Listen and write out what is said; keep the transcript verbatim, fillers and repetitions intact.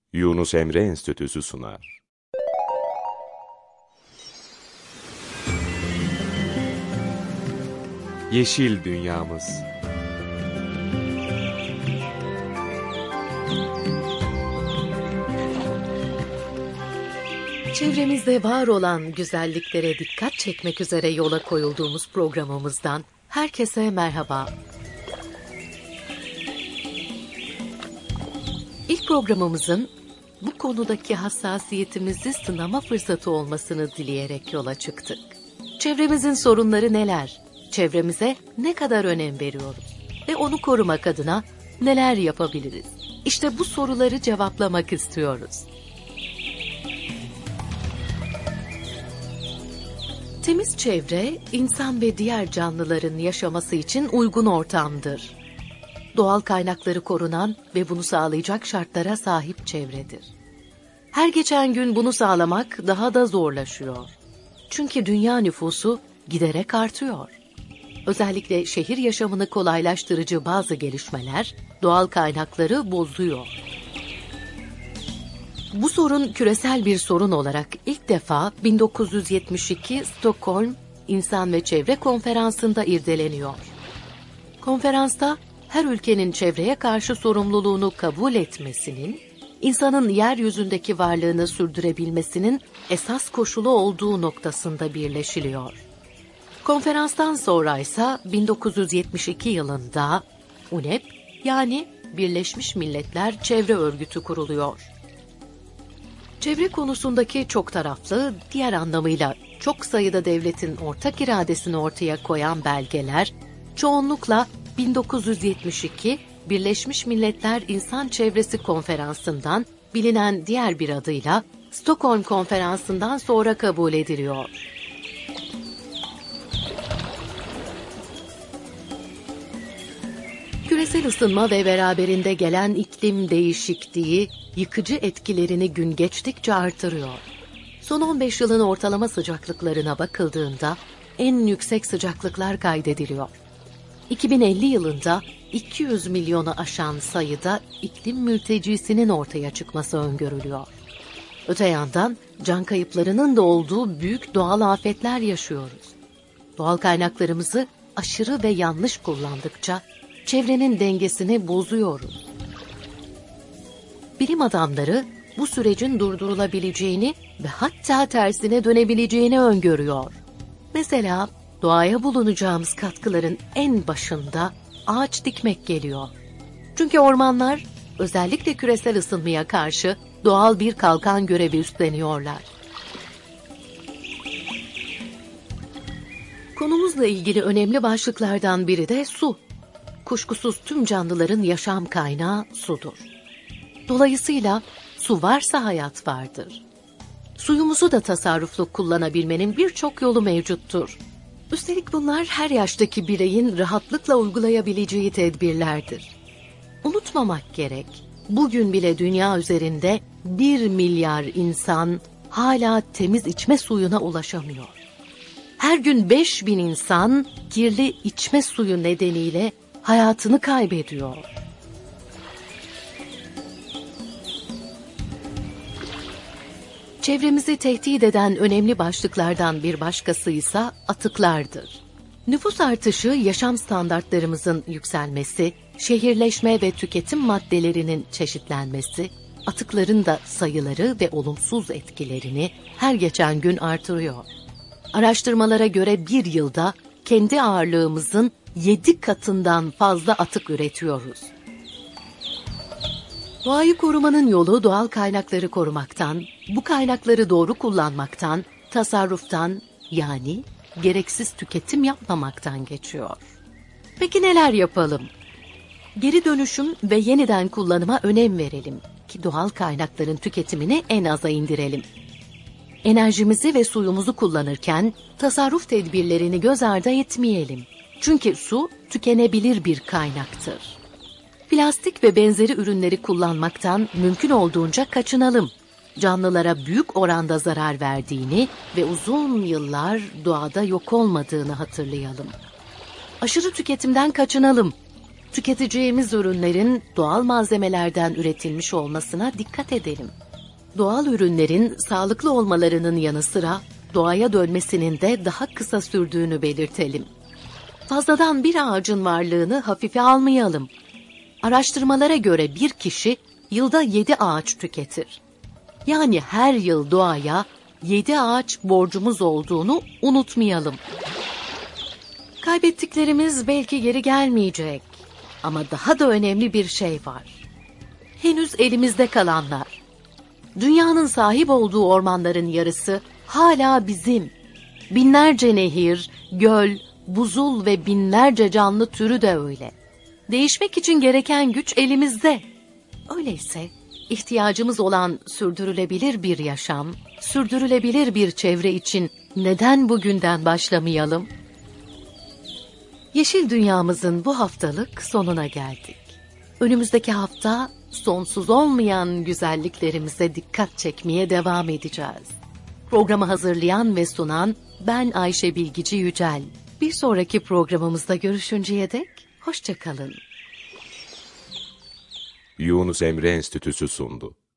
Yunus Emre Enstitüsü sunar. Yeşil Dünyamız. Çevremizde var olan güzelliklere dikkat çekmek üzere yola koyulduğumuz programımızdan herkese merhaba. İlk programımızın bu konudaki hassasiyetimizi sınama fırsatı olmasını dileyerek yola çıktık. Çevremizin sorunları neler? Çevremize ne kadar önem veriyoruz? Ve onu korumak adına neler yapabiliriz? İşte bu soruları cevaplamak istiyoruz. Temiz çevre, insan ve diğer canlıların yaşaması için uygun ortamdır. Doğal kaynakları korunan ve bunu sağlayacak şartlara sahip çevredir. Her geçen gün bunu sağlamak daha da zorlaşıyor. Çünkü dünya nüfusu giderek artıyor. Özellikle şehir yaşamını kolaylaştırıcı bazı gelişmeler doğal kaynakları bozuyor. Bu sorun küresel bir sorun olarak ilk defa bin dokuz yüz yetmiş iki Stockholm İnsan ve Çevre Konferansı'nda irdeleniyor. Konferansta her ülkenin çevreye karşı sorumluluğunu kabul etmesinin, insanın yeryüzündeki varlığını sürdürebilmesinin esas koşulu olduğu noktasında birleşiliyor. Konferanstan sonra ise bin dokuz yüz yetmiş iki yılında U N E P yani Birleşmiş Milletler Çevre Örgütü kuruluyor. Çevre konusundaki çok taraflı, diğer anlamıyla çok sayıda devletin ortak iradesini ortaya koyan belgeler, çoğunlukla bin dokuz yüz yetmiş iki Birleşmiş Milletler İnsan Çevresi Konferansı'ndan, bilinen diğer bir adıyla Stockholm Konferansı'ndan sonra kabul ediliyor. Küresel ısınma ve beraberinde gelen iklim değişikliği yıkıcı etkilerini gün geçtikçe artırıyor. Son on beş yılın ortalama sıcaklıklarına bakıldığında en yüksek sıcaklıklar kaydediliyor. iki bin elli yılında iki yüz milyonu aşan sayıda iklim mültecisinin ortaya çıkması öngörülüyor. Öte yandan can kayıplarının da olduğu büyük doğal afetler yaşıyoruz. Doğal kaynaklarımızı aşırı ve yanlış kullandıkça çevrenin dengesini bozuyoruz. Bilim adamları bu sürecin durdurulabileceğini ve hatta tersine dönebileceğini öngörüyor. Mesela doğaya bulunacağımız katkıların en başında ağaç dikmek geliyor. Çünkü ormanlar özellikle küresel ısınmaya karşı doğal bir kalkan görevi üstleniyorlar. Konumuzla ilgili önemli başlıklardan biri de su. Kuşkusuz tüm canlıların yaşam kaynağı sudur. Dolayısıyla su varsa hayat vardır. Suyumuzu da tasarruflu kullanabilmenin birçok yolu mevcuttur. Üstelik bunlar her yaştaki bireyin rahatlıkla uygulayabileceği tedbirlerdir. Unutmamak gerek, bugün bile dünya üzerinde bir milyar insan hala temiz içme suyuna ulaşamıyor. Her gün beş bin insan kirli içme suyu nedeniyle hayatını kaybediyor. Çevremizi tehdit eden önemli başlıklardan bir başkası ise atıklardır. Nüfus artışı, yaşam standartlarımızın yükselmesi, şehirleşme ve tüketim maddelerinin çeşitlenmesi, atıkların da sayıları ve olumsuz etkilerini her geçen gün artırıyor. Araştırmalara göre bir yılda kendi ağırlığımızın yedi katından fazla atık üretiyoruz. Doğayı korumanın yolu doğal kaynakları korumaktan, bu kaynakları doğru kullanmaktan, tasarruftan yani gereksiz tüketim yapmamaktan geçiyor. Peki neler yapalım? Geri dönüşüm ve yeniden kullanıma önem verelim ki doğal kaynakların tüketimini en aza indirelim. Enerjimizi ve suyumuzu kullanırken tasarruf tedbirlerini göz ardı etmeyelim. Çünkü su tükenebilir bir kaynaktır. Plastik ve benzeri ürünleri kullanmaktan mümkün olduğunca kaçınalım. Canlılara büyük oranda zarar verdiğini ve uzun yıllar doğada yok olmadığını hatırlayalım. Aşırı tüketimden kaçınalım. Tüketeceğimiz ürünlerin doğal malzemelerden üretilmiş olmasına dikkat edelim. Doğal ürünlerin sağlıklı olmalarının yanı sıra doğaya dönmesinin de daha kısa sürdüğünü belirtelim. Fazladan bir ağacın varlığını hafife almayalım. Araştırmalara göre bir kişi yılda yedi ağaç tüketir. Yani her yıl doğaya yedi ağaç borcumuz olduğunu unutmayalım. Kaybettiklerimiz belki geri gelmeyecek ama daha da önemli bir şey var. Henüz elimizde kalanlar. Dünyanın sahip olduğu ormanların yarısı hala bizim. Binlerce nehir, göl, buzul ve binlerce canlı türü de öyle. Değişmek için gereken güç elimizde. Öyleyse ihtiyacımız olan sürdürülebilir bir yaşam, sürdürülebilir bir çevre için neden bugünden başlamayalım? Yeşil Dünyamızın bu haftalık sonuna geldik. Önümüzdeki hafta sonsuz olmayan güzelliklerimize dikkat çekmeye devam edeceğiz. Programı hazırlayan ve sunan ben Ayşe Bilgici Yücel. Bir sonraki programımızda görüşünceye dek hoşça kalın. Yunus Emre Enstitüsü sundu.